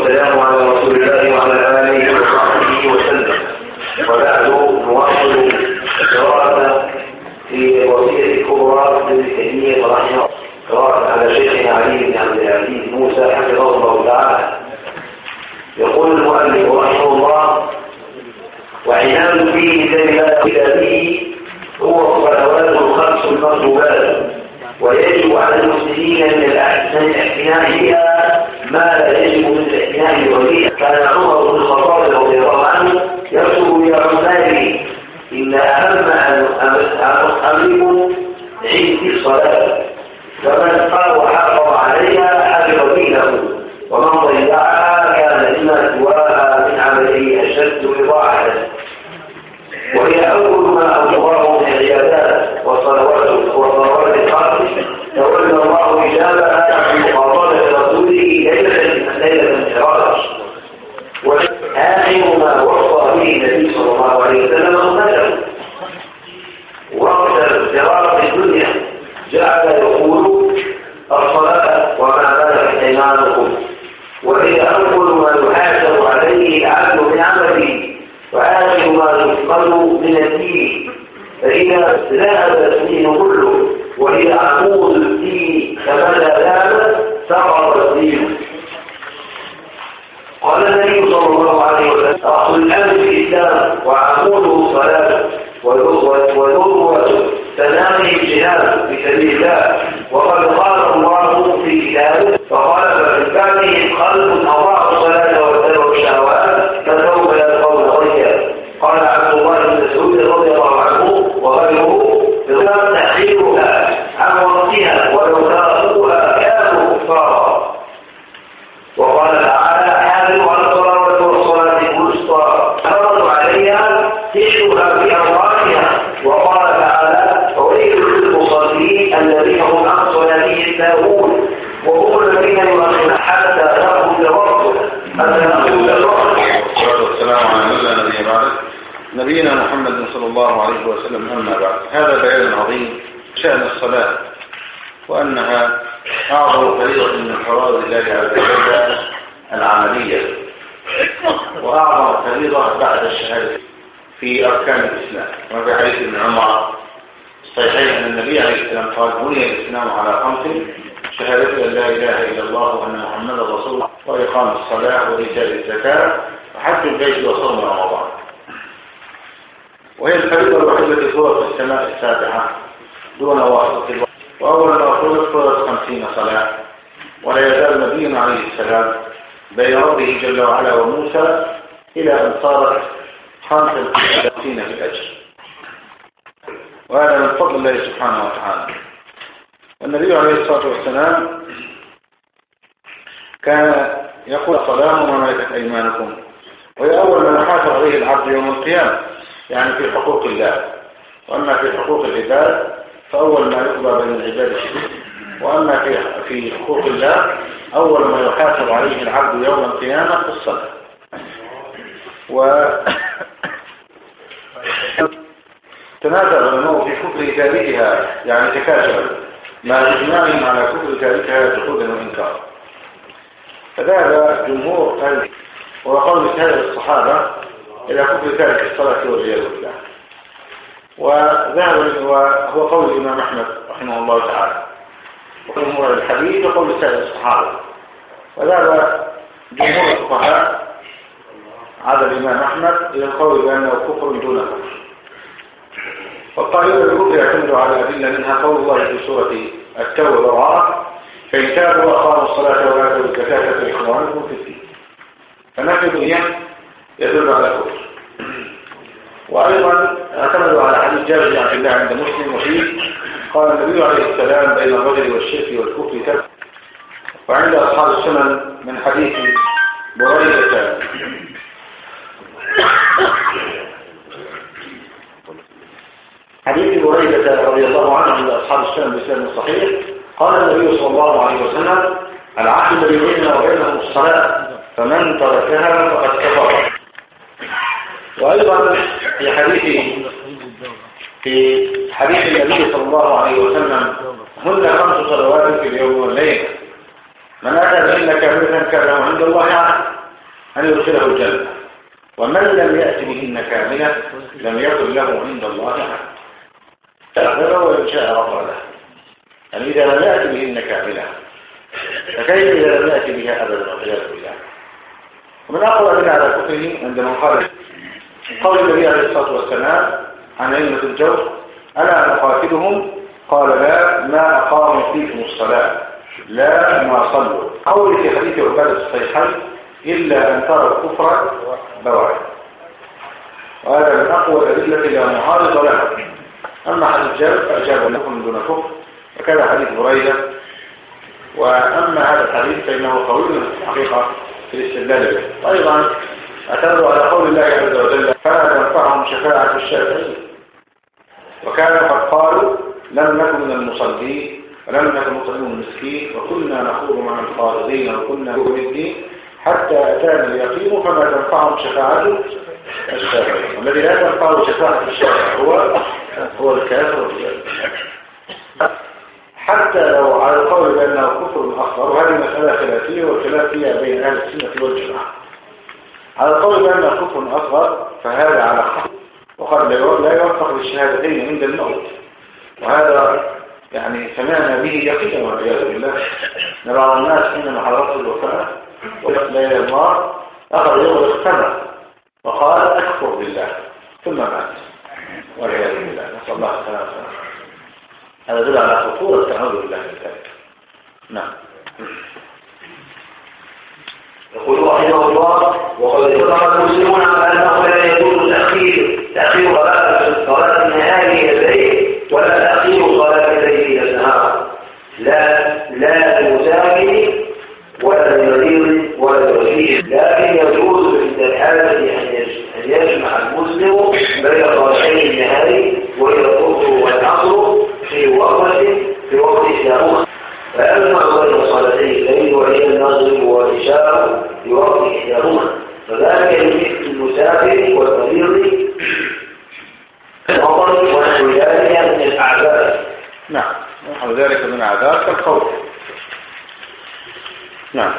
والسلام على رسول الله وعلى آله وصحبه وسلم. وبعد نواصل قراءة في الوصية الكبرى لابن تيمية رحمه الله، قراءة على شيخنا علي بن عبد العزيز موسى حفظه الله تعالى. يقول المؤلف رحمه الله: وعناد فيه كتابه هو الصلوات الخمس المطلوبات، ويجب على المسلمين من الاعتناء بها ما لا يجب من الاعتناء بغيرها. كان عمر بن الخطاب رضي الله عنه يكتب الى عماله: ان اهم امركم عندي الصلاه، فمن قال وحافظ عليها حفظ دينه، ومن ضيعها كان لما سواها من عمله اشد اضاعه. وهي اول ما اوجبه من العبادات والصلوات الخمس، تولى الله اجابها عن مقابله رسوله ليله المعراج. واخر ما وصى به النبي صلى الله عليه وسلم امته وقت اضطرار الدنيا، جعل يقول الصلاه وما ملكت ايمانكم، وهي اول ما يحاسب عليه العبد من عمله، وآخر ما يفقد من الدين، فإذا ذهب الدين كله وهي عمود الدين فماذا ذهب سقط الدين. قال النبي صلى الله عليه وسلم: رأس الأمر في الإسلام وعموده الصلاة، وذروة سنامه الجهاد في سبيل الله. وقد قال الله في كتابه: فقال فمن بعدهم خلف أضاعوا الصلاة واتبعوا الشهوات فسوف يلقون غيا. قال عبد الله بن مسعود رضي الله عنه وغيره: بغير تأخيرها عن وقتها ولو تركوها كانوا كفارا. وقال تعالى: حافظوا على الصلوات والصلاة الوسطى، فرضوا عليها تشبها في أوقاتها. وقال تعالى: فويل للمصلين الذين هم عن صلاتهم ساهون، وهم الذين يؤخرون حتى يأخذ وقته. والسلام على من لا نبي بعده، نبينا محمد صلى الله عليه وسلم. أما بعد، هذا بيان عظيم شأن الصلاة، وأنها أعظم فريضة من فرائض الله عز وجل العملية، وأعظم فريضة بعد الشهادة في أركان الإسلام. وفي حديث ابن عمر الصحيحين أن النبي عليه السلام قال: بني الإسلام على 5: شهادة أن لا إله إلا الله وأن محمدا رسول الله، وإقام الصلاة وإيتاء الزكاة وحج البيت وصوم رمضان. وهي الفريضة الوحيدة التي فرضت في السماء السابعة دون واسطة الوقت، وأول ما فرضت 50 صلاة. ولا يزال نبينا عليه السلام بين ربه جل وعلا وموسى إلى أن صارت 35 في الأجر، وهذا من فضل الله سبحانه وتعالى. النبي عليه الصلاة والسلام كان يقول: صلاة وما ملكت أيمانكم، وهي أول ما يحاسب عليه العبد يوم القيامة، يعني في حقوق الله. وأما في حقوق العباد فأول ما يقضى بين العباد الشرك، وأما في حقوق الله أول ما يحاسب عليه العبد يوم القيامة في الصلاة. تنازع العلماء في كفر تاركها، يعني تكاشف مع اجماعهم على كفر تاركها جحودا وإنكارا. فذهب جمهور أهل وقول سائر الصحابة إلى كفر تارك الصلاة والعياذ بالله، وهو قول الإمام أحمد رحمه الله تعالى، وجمهور الحديث وقول سائر الصحابة. وذهب جمهور الفقهاء عدا الإمام أحمد إلى القول بأنه كفر دون كفر. والقائلون بالكفر يعتمد على أدلة، منها قول الله في سورة التوبة والرعد: فإن تابوا وأقاموا الصلاة وآتوا الزكاة فإخوانكم في الدين. فنفي الدنيا يدل على كفر. وأيضا اعتمدوا على حديث جابر بن عبد الله عند مسلم، وفيه قال النبي عليه السلام: بين الرجل والشرك والكفر كفر. وعند أصحاب السنن من حديث بريدة رضي الله عنه عند أصحاب السنن بسند صحيح، قال النبي صلى الله عليه وسلم: العهد الذي بيننا وبينهم الصلاة، فمن تركها فقد كفر. وأيضا في حديث النبي صلى الله عليه وسلم: هن 5 صلوات في اليوم والليل، من أتى بهن كاملة كان عند الله عنه. أن يدخله الجنة، ومن لم يأت بهن كاملة لم يكن له عند الله عهد. فأغفر وإن شاء غفر له. يعني إذا لم يأت بهن كاملة فكيف إذا لم يأت بها أبدا والعياذ بالله؟ ومن أقوى من على كفره عندما قال قول النبي عليه الصلاة والسلام عن أئمة الجور: ألا نقاتلهم؟ قال: لا، ما أقاموا فيكم الصلاة، لا ما صلوا. قول في حديث عبادة الصحيحين: إلا أن تروا كفرا بواعا. وهذا من أقوى الأدلة لا معارض لها. أما حديث جابر فأجاب لكم دون كفر، وكذا حديث بريدة. وأما هذا الحديث فإنه قوي في الحقيقة في الاستدلال به. أيضا اعتمدوا على قول الله عز وجل: فلا تنفعهم شفاعة الشافعين، وكانوا قد قالوا: لم نكن من المصلين ولم نكن نطعم المسكين وكنا نخوض مع الخائضين وكنا نؤمن بالدين حتى أتانا اليقين فما تنفعهم شفاعة الشافعين. والذي لا تنفعه شفاعة الشافع هو الكافر والجاهل، حتى لو على القول بأنه كفر أصغر. وهذه مسألة خلافية والخلاف فيها بين أهل السنة والجماعة. على القول بأنه كفر أصغر فهذا على حق، وقد لا يوفق للشهادتين عند الموت، وهذا يعني سمعنا به يقينا والعياذ بالله. بعض الناس حينما حضرت الوفاة لا الله أخذ يغلق السمع وقال: أكفر بالله، ثم مات والعياذ بالله، نسأل الله السلامة. هذا يدل على خطورة التعوذ بالله من ذلك. نعم. يقول رحمه الله: وقد اتفق المسلمون على أنه لا يجوز تأخير صلاة النهار إلى الليل ولا تأخير صلاة الليل إلى النهار، لا للمسافر ولا للمريض ولا للغريب، لكن يجوز عند الحاجة أن يجمع المسلم بين صلاتي النهار وهي الظهر والعصر في وقت إحداهما، فيجمع بين صلاتي الليل وهي المغرب والعشاء في وقت إحداهما، فذلك لمثل المسافر والمريض المطر ونحو ذلك من الأعذار. نعم، ونحو ذلك من الأعذار كالخوف. نعم.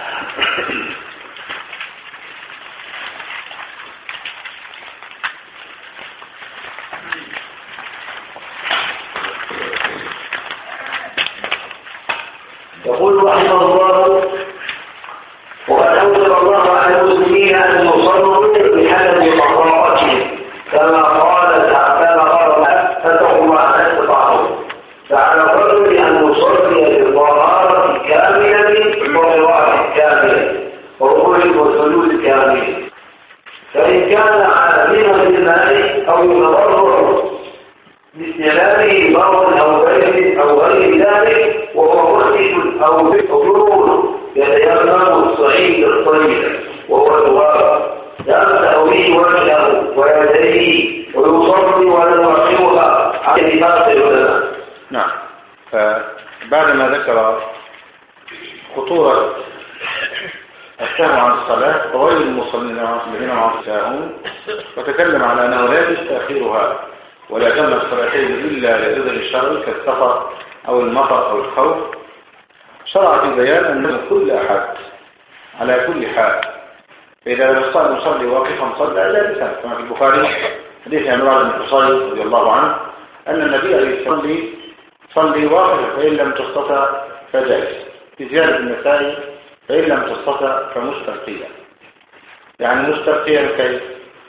يقول رحمه الله: وقد أوجب الله على المسلمين أن يصلوا بحسب طاقتهم كما قال فاتقوا الله ما استطعتم، فعلى الرجل أن يصلي بطهارة كاملة وقراءة كاملة وركوع وسجود كامل، فإن كان عالما بالماء أو يتضرع باستعماله مرض أو غير ذلك وهو مسجد أو جنون يتيمم الصعيد الطيب وهو التراب يمسح به وجهه ويديه ويصلي ولا يرحمها عن اتفاق العلماء. نعم. فبعدما ذكر خطورة السهو عن الصلاة وغير المصلين الذين معهم ساهون، وتكلم على أنه لا يجوز تأخيرها ولا جمع الصلاتين إلا لعذر الشرع كالسفر أو المطر أو الخوف، شرع في بيان أن كل أحد على كل حال، فإذا لم يستطع المصلي واقفا صلى لا بسبب، كما في البخاري حديث عمران بن حصين رضي الله عنه أن النبي عليه الصلاة والسلام صلي واقفا فإن لم تستطع فجالس، في زيادة النسائي فإن لم تستطع فمستلقيا. يعني مستلقيا كيف؟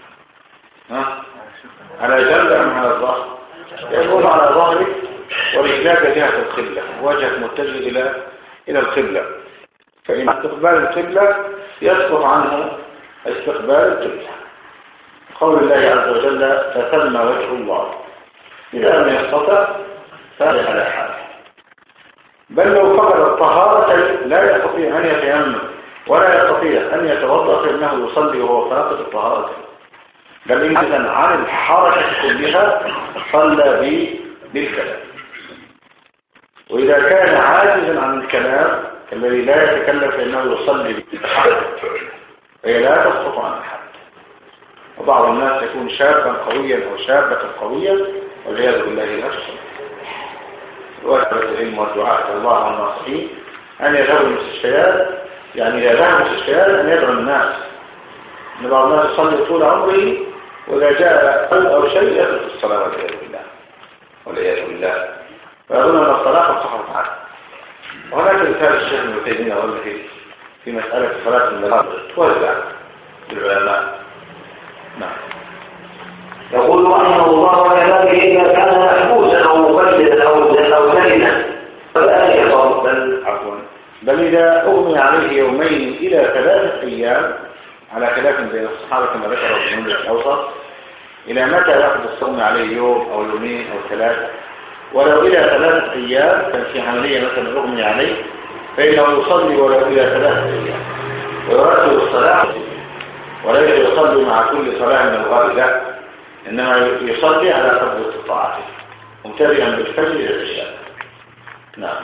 على جنب أم على الظهر؟ يقول على ظهرك ورجلاك جهة القبلة، وجهك متجه إلى القبلة، فإن استقبال القبلة يسقط عنه استقبال القبلة. قول الله عز وجل: فثم وجه الله. إذا لم يستطع فهذا على حاله، بل لو فقد الطهارة لا يستطيع أن يتيمم ولا يستطيع أن يتوضأ فإنه يصلي وهو فاقد الطهارة، بل إذن عن الحركة كلها صلى بالكلام. وإذا كان عاجزا عن الكلام الذي لا يتكلم فإنه يصلي بالحركة، وهي لا تسقط عن الحد. وبعض الناس يكون شابا قويا أو شابة قوية والعياذ بالله لا تصلي. واجب العلم والدعاء الله والناصحين أن يذهبوا المستشفيات، يعني إذا ذهبوا المستشفيات أن يدعو الناس إن بعض الناس يصلي طول عمره وإذا جاء قلب أو شيء يترك الصلاة والعياذ بالله والعياذ بالله، ويظن أن الصلاة قد صحت عنه. وهناك مثال الشيخ ابن تيمية ولا في مسألة صلاة المغرب توزع للعلماء. نعم. يقول رحمه الله: وكذلك إذا كان محبوسا أو مقيدا أو جنينا فلا يصوم. بل إذا أغمي عليه يومين إلى 3 أيام على خلاف بين الصحابة كما ذكر ابن الأوسط، إلى متى يأخذ الصوم عليه يوم أو يومين أو 3؟ ولو إلى 3 أيام كان في عملية مثلا أغمي عليه فإنه يصلي ولو إلى 3 أيام ويرتب الصلاة، وليس يصلي مع كل صلاة من الغالب، لا، إنما يصلي على قدر استطاعته مبتدئا بالفجر إلى العشاء. نعم.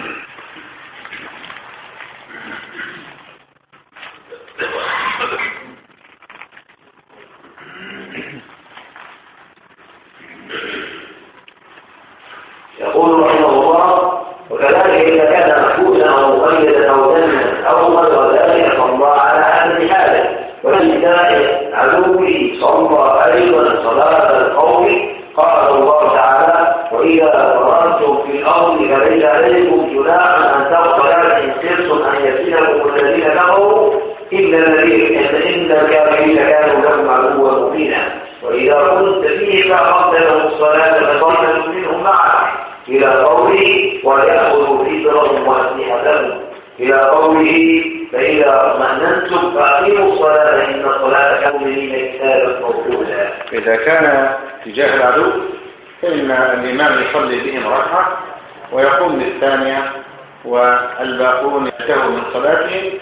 يقول رحمه الله: وكذلك إذا كان محبوسا أو مقيدا أو جنينا أو غير ذلك فالله على حسب حاله، ولله عدوه صلى أيضا صلاة القوم. قال الله تعالى: وإذا ضربتم في الأرض فليس عليكم جناح أن تغفروا إن خفتم أن يفتنكم الذين كفروا إن الكافرين كانوا لكم عدوا مبينا. وإذا كنت فيه فأقمت لهم الصلاة فطائفة منهم معك إلى قوله: وليأخذوا حذرهم وأسلحتهم إلى قوله: فإذا اطمأننتم فأقيموا الصلاة إن الصلاة كمؤمنين كتابا موقوتا. إذا كان تجاه العدو فإن الإمام يصلي بهم ركعة ويقوم للثانية والباقون ينتهوا من صلاتهم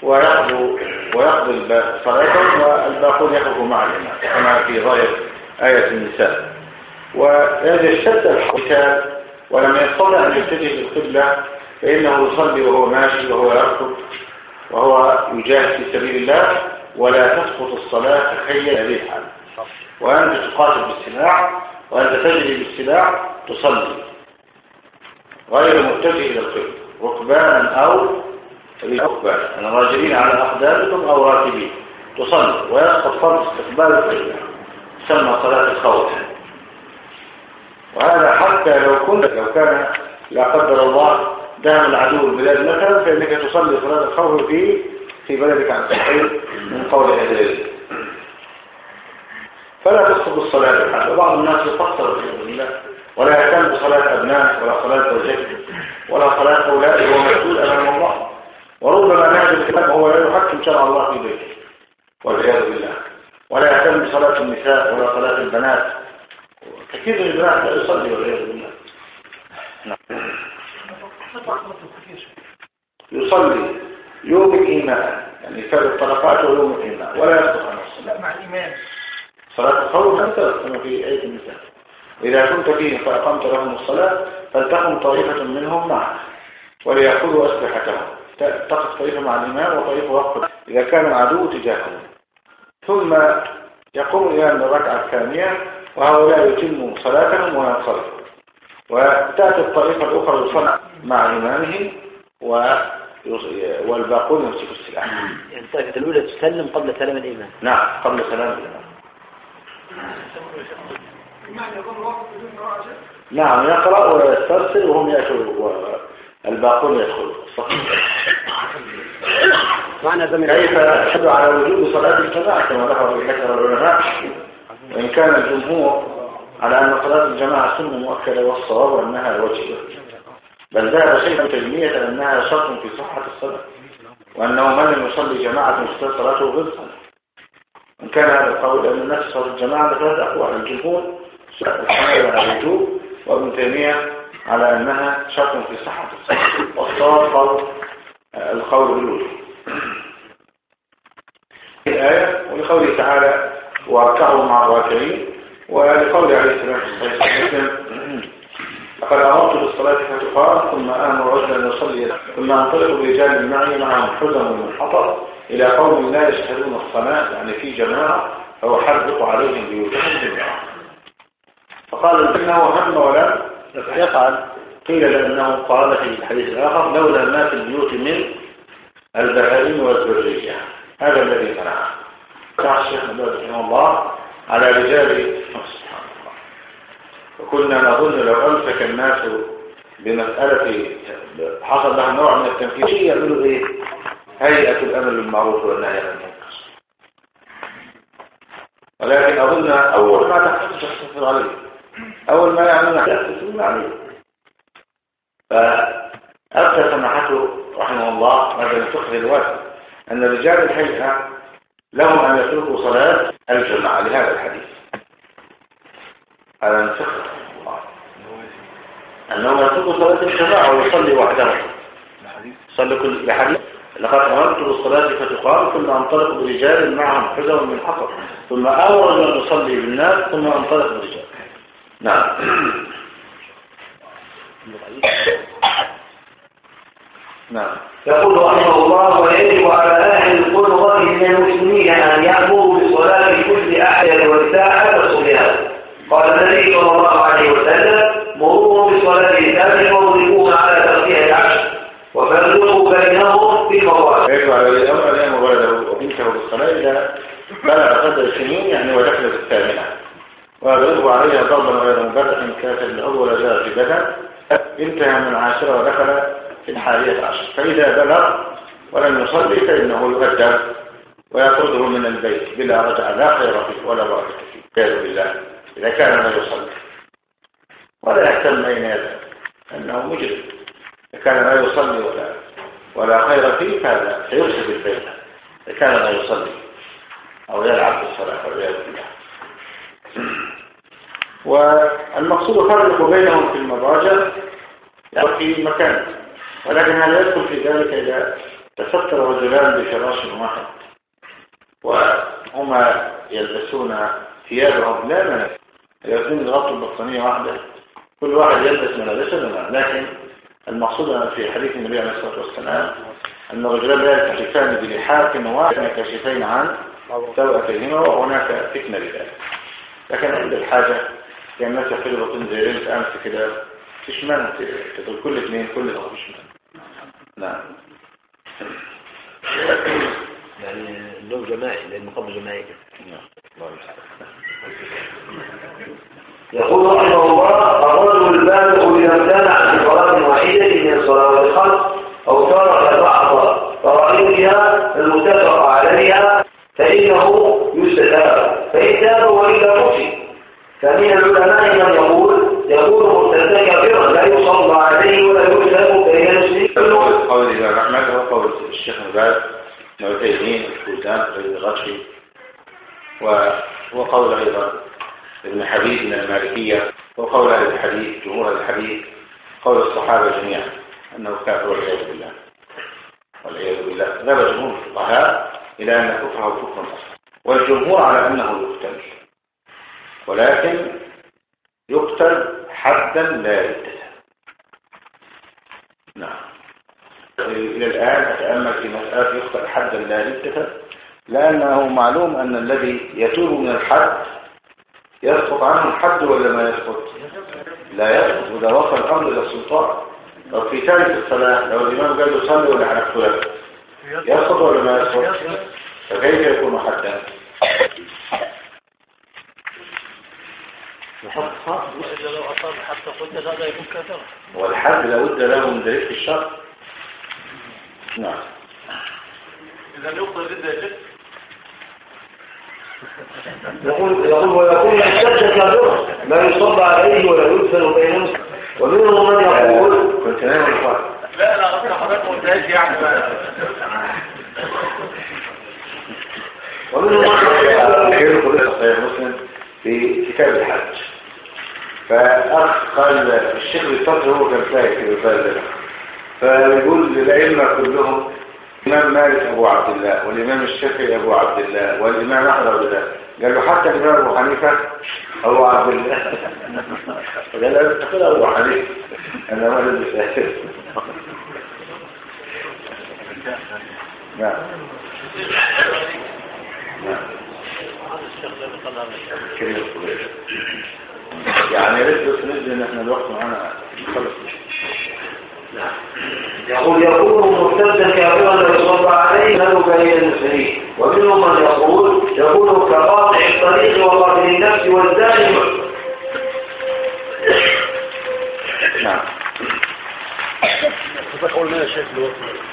ويقضي صلاتهم والباقون يخرجوا مع الإمام كما في ظاهر آية النساء. وإذا اشتد القتال ولم يستطع أن يتجه للقبلة فإنه يصلي وهو ماشي وهو يركض وهو يجاهد في سبيل الله، ولا تسقط الصلاة تخيل هذه الحال. وأنت تقاتل بالسلاح وأنت تجري بالسلاح تصلي غير متجه إلى القبلة، ركبانا أو ركبان، أنا راجلين على أقدامكم أو راكبين، تصلي ويسقط فرض استقبال القبلة، تسمى صلاة الخوف. وهذا حتى لو كان لا قدر الله دام العدو البلاد مثلا فإنك تصلي صلاة الخوف في بلدك عن صحيح من قول أهل العلم، فلا تسقط الصلاة بحال. وبعض الناس يفسر بالله ولا يهتم بصلاة أبناء ولا صلاة زوجته ولا صلاة أولاده وهو مسؤول أمام الله، وربما نهج الكتاب هو لا يحكم شرع الله في بيته والعياذ بالله، ولا يهتم بصلاة النساء ولا صلاة البنات. كثير من البنات لا يصلي والعياذ بالله. يصلي يوم الإيمان يعني فرد الطلقات ويوم الإيمان ولا يسقط عن الصلاة مع الإيمان. صلاة الخوف أنت كما في آية النساء: إذا كنت فيهم فأقمت لهم الصلاة فلتقم طائفة منهم معك وليأخذوا أسلحتهم، تقف طائفة مع الإمام وطائفة وقف إذا كان العدو تجاههم، ثم يقوم الإمام بالركعة الثانية وهؤلاء يتموا صلاتهم وينصرفوا، وتأتي الطائفة الأخرى يصلي مع إمامهم والباقون يمسكوا السلاح. يعني الطائفة الأولى تسلم قبل سلام الإمام. نعم، قبل سلام الإمام. نعم، يقرأ ويسترسل وهم يأتوا والباقون يدخلوا. كيف يشهد على وجوب صلاة الجماعة كما ذكر العلماء، وإن كان الجمهور على أن صلاة الجماعة سنة مؤكدة والصواب وأنها واجبة، بل ذهب شيخ ابن تيمية أنها شرط في صحة الصلاة، وأنه من لم يصلي جماعة مستوى صلاته غير صلاة. إن كان هذا القول أن الناس صلاة الجماعة ثلاث أقوال: الجمهور الحنابلة على الوجوب، وابن تيمية على أنها شرط في صحة الصلاة، والصواب القول بالوجوب. الآية ولقوله تعالى: واركعوا مع الراكعين، ولقوله عليه السلام في صحيح مسلم: لقد أمرت بالصلاة فتقام ثم آمر رجلا يصلي ثم أنطلق برجال معي معهم حزم من حطب إلى قوم لا يشهدون الصلاة يعني في جماعة فأحرق عليهم بيوتهم جميعا. فقال إنه هم ولم يفعل. قيل لأنه قال في الحديث الآخر: لولا ما في البيوت من البهائم والذرية، هذا الذي منعه. قال الشيخ الألباني رحمه الله على رجال سبحان الله. وكنا نظن لو أمسك الناس بمسألة حصل لها نوع من التنفيذ يعملوا ايه؟ هيئة الأمر بالمعروف والنهي عن المنكر. ولكن أظن أول ما تحتاج تحتفظ عليه، أول ما يعملون تحتفظ عليه. فأبدأ سماحته رحمه الله هذا الفقه الواسع أن رجال الهيئة لهم أن يتركوا صلاة الجماعة لهذا الحديث. هذا من فقه الله أنهم يتركوا صلاة الجماعة ويصلي وحده. صلي كل بحديث لقد أمرت بالصلاة فتقام ثم أنطلق برجال معهم حذر من حطب ثم أمر أن نصلي بالناس ثم أنطلق برجال. نعم. نعم. يقول رحمه الله: ويجب على أهل القدرة من المسلمين أن يأمروا بصلاة كل أحد وساعة الصبيان. قال النبي صلى الله عليه وسلم: مروهم بصلاة الثامن واضربوهم على تركيع العشر وفرقوا بينهم في المضاجع. يجب على ولي الأمر أن يأمر ولده وبنته بالصلاة إذا بلغ قدر سنين يعني ودخل في الثامنة، ويضرب عليها ضربا غير مبرح كافر العضو ولا جاء في بدن، انتهى من 10 ودخل في 11. فإذا بلغ ولم يصلي فإنه يؤدب ويطرده من البيت بلا رجع لا خير فيه ولا بركة فيه والعياذ بالله إذا كان لا يصلي، ولا يهتم أين يذهب أنه مجرم. إذا كان لا يصلي ولا خير فيه فهذا سيفسد البيت إذا كان لا يصلي أو يلعب بالصلاة والعياذ بالله. والمقصود فرق بينهم في المضاجع في مكان، ولكن هذا يدخل في ذلك إذا تستر رجلان بفراش واحد وهما يلبسون ثيابهم لا منع، يلبسون يغطوا البطانية واحدة كل واحد يلبس ملابسه، لكن المقصود في حديث النبي عليه الصلاة والسلام أن الرجلان لا يكشفان بلحاف واحد كاشفين عن سوءتهما وهناك فتنة لذلك. لكن عند الحاجة يعني الناس يحفظوا بطن زي ليلة أمس كده فيش مانع تدخل كل اثنين كل ده فيش مانع. نعم. يعني النوم جماعي لأنه قبل جماعي. يقول رحمه الله: الرجل البالغ إذا امتنع عن صلاة واحدة من صلوات الخمس أو ترك بعض فرائضها المتفق عليها فإنه يستتاب، فإن تاب وإلا قتل. فمن العلماء من يقول مرتدا كافرا لا يصلى عليه ولا يكتب بين المسلمين. قول الإمام أحمد هو قول الشيخ باز نوتيين الفوزان الغشي، وهو قول أيضا ابن حبيب من المالكية، وقول أهل الحديث جمهور الحديث، قول الصحابة جميعا أنه كافر والعياذ بالله والعياذ بالله. ذهب جمهور الفقهاء إلى أن كفره كفر أصلا، والجمهور على أنه يقتل، ولكن يقتل حدا لا يتسع. نعم. إلى الآن أتأمل في مسألة يقتل حدا لا يتسع، لأنه معلوم أن الذي يتوب من الحد يسقط عنه الحد ولا ما يسقط؟ لا يسقط إذا وصل الأمر إلى السلطان. لو في ثالث الصلاة لو الإمام قال له صلي ولا حنقتله يسقط ولا ما يسقط؟ فكيف يكون حدا؟ وإذا لو أصاب حتى قلت هذا يكون كافرا، والحد لابد له من دليل في الشرع. نعم. إذا يقتل ضد الجد يقول ويقول اشتد كافرا لا يصلى عليه ولا يدفن بينهم. ومنهم من يقول كنت نايم الفرق. لا أنا غفر حضرتك ما قلتهاش يعني بقى. ومنهم من يقول صحيح مسلم في كتاب الحج، فأخ قال الشيخ بالفضل هو كان سايق في البلد، فيقول للأئمة كلهم الإمام مالك أبو عبد الله والإمام الشافعي أبو عبد الله والإمام أحمد أبو الله، قال له حتى الإمام أبو حنيفة أبو عبد الله. قال له تقول أبو حنيفة أنا ما لدي سايق. نعم. يعني رد سنجد ان احنا الوقت معنا خلص. نعم. يقول مرتدا كافرا لا يصلى عليه له بين المسلمين. ومنهم من يقول يكون كقاطع الطريق وقاتل النفس والزاني. نعم. أول ما يشاهد الوقت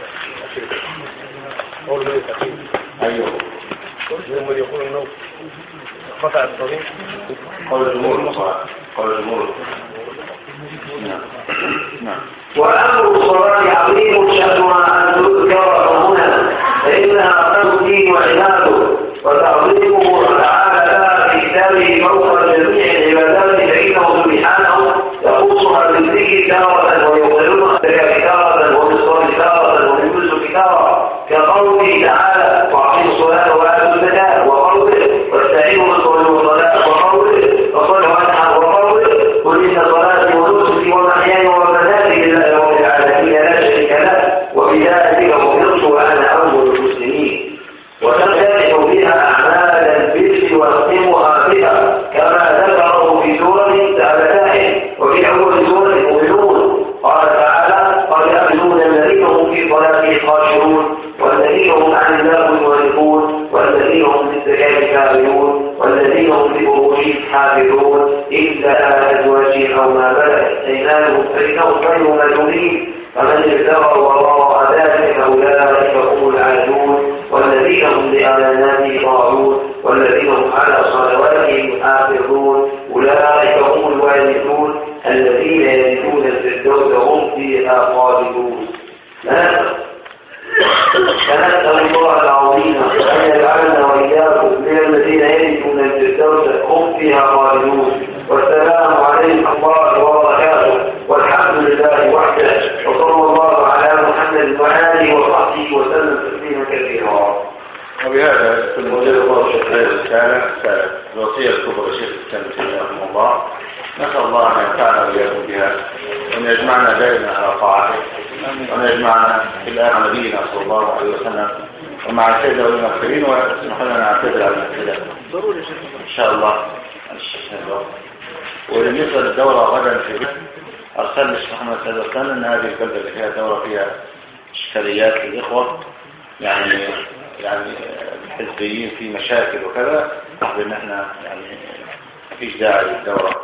أول ما يتقين أيوه من يقول أنه قطع الطريق قول الجمهور. نعم. وأمر الصلاة عظيم شأنها أن تذكر هنا فإنها تؤتي وعناده وتعظيمه تعالى في كتابه فوق جميع العبادات فإنه سبحانه يخصها بالذكر تارة ويقللها تارة وبالصلاة تارة وبالنسك تارة كقوله تعالى وأقيموا الصلاة وآتوا الزكاة وقوله واستعينوا بالصلاة والصلاة وقوله وصلوا عنها وقوله قل إن صلاتي ونسكي ومحياي ومماتي لله رب العالمين لا شريك له وبذلك أمرت وأنا أول المسلمين. وتمتلئ بها أعمال البر واختمها بها كما ذكره في سورة الفتح وفي أول سورة المؤمنون قال تعالى قد يأمنون الذين هم في صلاتهم خاشعون والذين هم عن اللغو معرضون والذين هم للزكاة كارهون والذين هم لفروجهم حافظون إلا على أزواجهم أو ما ملكت أيمانهم فإنهم غير ملومين فمن ابتغى وراء ذلك فأولئك هم العادون والذين هم لأماناتهم راعون والذين هم على صلواتهم يحافظون أولئك هم الوارثون الذين يرثون الفردوس هم فيها خالدون. فنسأل الله العظيم أن يجعلنا وإياكم من الذين يرثون الفردوس هم فيها خالدون. والسلام عليكم ورحمة الله وبركاته والحمد لله وحده وصلى الله على محمد وآله وصحبه وسلم تسليما كثيرا. وبهذا كل مجال الله الرسالة الوصية الكبرى شيخ الإسلام رحمه الله نسأل الله أن ينفعنا وإياكم بها وأن يجمعنا دائما على طاعته وأن يجمعنا في الآن على نبينا صلى الله عليه وسلم ومع السيدة والمغفرين ويسمح لنا نعتذر على الاختلاف إن شاء الله. وبالنسبة للدورة غدا في أرسل الشيخ محمد سيد الثاني أن هذه البلدة اللي فيها دورة فيها إشكاليات للإخوة يعني الحزبيين في مشاكل وكذا صعب إن احنا يعني مفيش داعي للدورة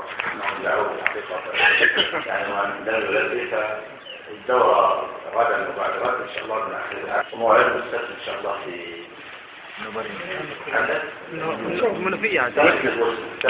يعني ما ندرس الدورة غدا وبعد غد إن شاء الله من آخر وموعد السبت إن شاء الله في منوفية